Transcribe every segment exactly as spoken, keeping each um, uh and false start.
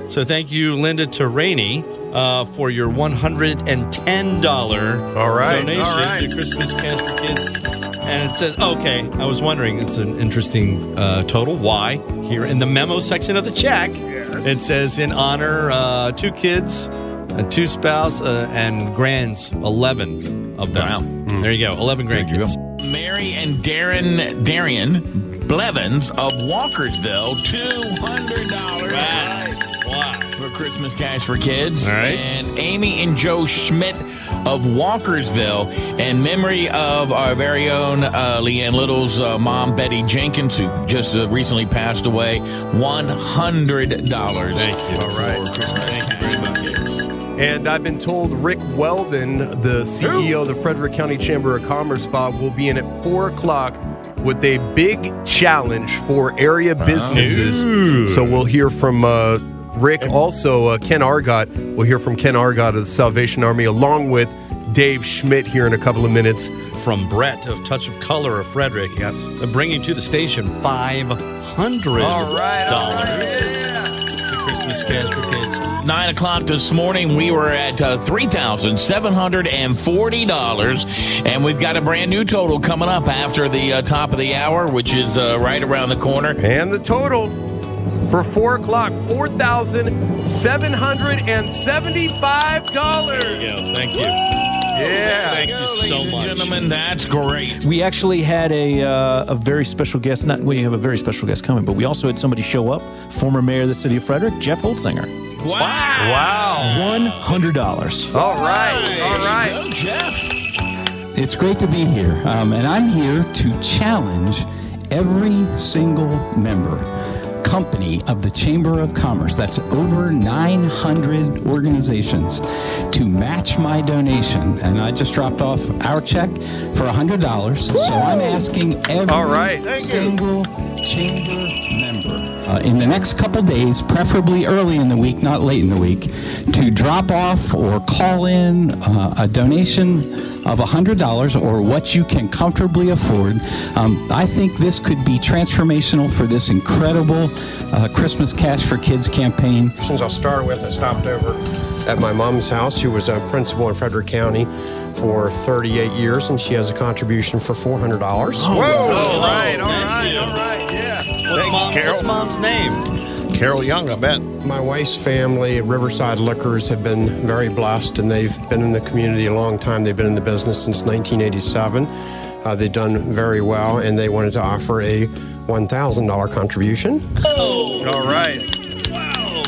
So thank you, Linda Terraney, uh, for your one hundred ten dollars all right, donation all right. to Christmas Cash for Kids. And it says, okay, I was wondering, it's an interesting uh, total. Why? Here in the memo section of the check, it says in honor uh, two kids, uh, two spouse, uh, and grands, eleven of them. Wow. Mm. There you go, eleven grandkids. Mary and Darren Darian Blevins of Walkersville, two hundred dollars. Wow. Wow. For Christmas Cash for Kids. All right. And Amy and Joe Schmidt of Walkersville, in memory of our very own uh, Leanne Little's uh, mom, Betty Jenkins, who just uh, recently passed away, one hundred dollars. Thank you. All right. Thank you very much. And I've been told Rick Weldon, the C E O of the Frederick County Chamber of Commerce, Bob, will be in at four o'clock with a big challenge for area businesses. Ooh. So we'll hear from uh, Rick. Also, uh, Ken Argott. We'll hear from Ken Argott of the Salvation Army, along with Dave Schmidt here in a couple of minutes. From Brett of Touch of Color of Frederick, yep. bringing to the station five hundred dollars. All right, all right, yeah. The Christmas Cash for Kids. Nine o'clock this morning, we were at uh, three thousand seven hundred forty dollars, and we've got a brand new total coming up after the uh, top of the hour, which is uh, right around the corner. And the total for four o'clock, four thousand seven hundred seventy-five dollars. There you go. Thank you. Yeah. Thank you so Ladies much. and gentlemen, that's great. We actually had a uh, a very special guest. Not we have a very special guest coming, but we also had somebody show up. Former mayor of the city of Frederick, Jeff Holtzinger. Wow. Wow. One hundred dollars. All right. All right. Go, Jeff. It's great to be here, um, and I'm here to challenge every single member, company of the Chamber of Commerce, that's over nine hundred organizations, to match my donation. And I just dropped off our check for one hundred dollars, so I'm asking every All right. single Chamber member uh, in the next couple days, preferably early in the week, not late in the week, to drop off or call in uh, a donation of one hundred dollars or what you can comfortably afford. Um, I think this could be transformational for this incredible uh, Christmas Cash for Kids campaign. Since I'll start with, I stopped over at my mom's house, who was a principal in Frederick County for thirty-eight years, and she has a contribution for four hundred dollars. Whoa. Oh, All right. All thank right. you. All right. Yeah. What's, mom, what's mom's name? Carol Young, I bet. My wife's family, Riverside Liquors, have been very blessed, and they've been in the community a long time. They've been in the business since nineteen eighty-seven. Uh, they've done very well, and they wanted to offer a one thousand dollars contribution. Oh. All right. Wow.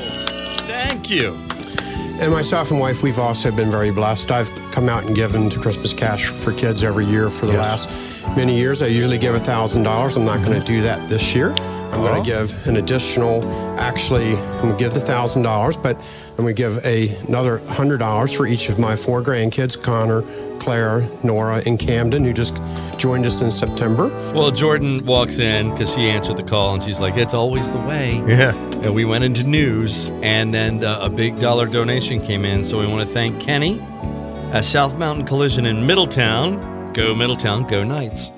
Thank you. And myself and wife, we've also been very blessed. I've come out and given to Christmas Cash for Kids every year for the Yeah. last many years. I usually give one thousand dollars. I'm not going to do that this year. I'm going to give an additional, actually, I'm going to give the one thousand dollars, but I'm going to give a, another one hundred dollars for each of my four grandkids, Connor, Claire, Nora, and Camden, who just joined us in September. Well, Jordan walks in because she answered the call, and she's like, it's always the way. Yeah. And we went into news, and then uh, a big dollar donation came in. So we want to thank Kenny at South Mountain Collision in Middletown. Go Middletown, go Knights.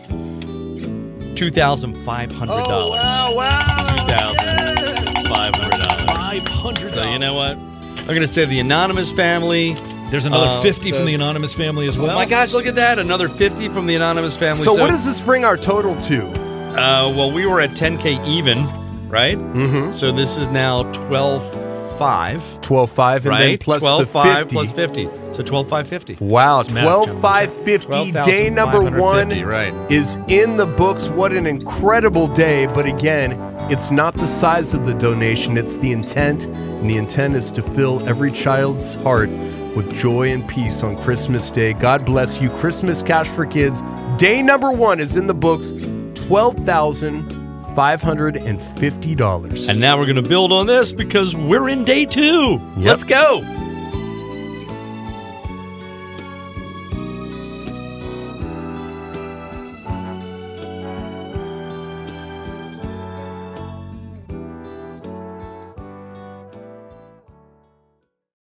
two thousand five hundred dollars. Oh, wow, wow. two thousand five hundred dollars. five hundred dollars. So you know what? I'm going to say the Anonymous family. There's another Uh, fifty the- from the Anonymous family as well. Oh my gosh, look at that. Another fifty from the Anonymous family. So, what does this bring our total to? Uh, well, we were at ten K even, right? Mm-hmm. So this is now twelve five, twelve five, and right? then plus twelve the five fifty. plus fifty. So twelve five fifty. Wow, This math twelve five fifty. Day number one right. is in the books. What an incredible day. But again, it's not the size of the donation, it's the intent. And the intent is to fill every child's heart with joy and peace on Christmas Day. God bless you. Christmas Cash for Kids. Day number one is in the books. twelve thousand five hundred fifty dollars. And now we're going to build on this because we're in day two. Yep. Let's go.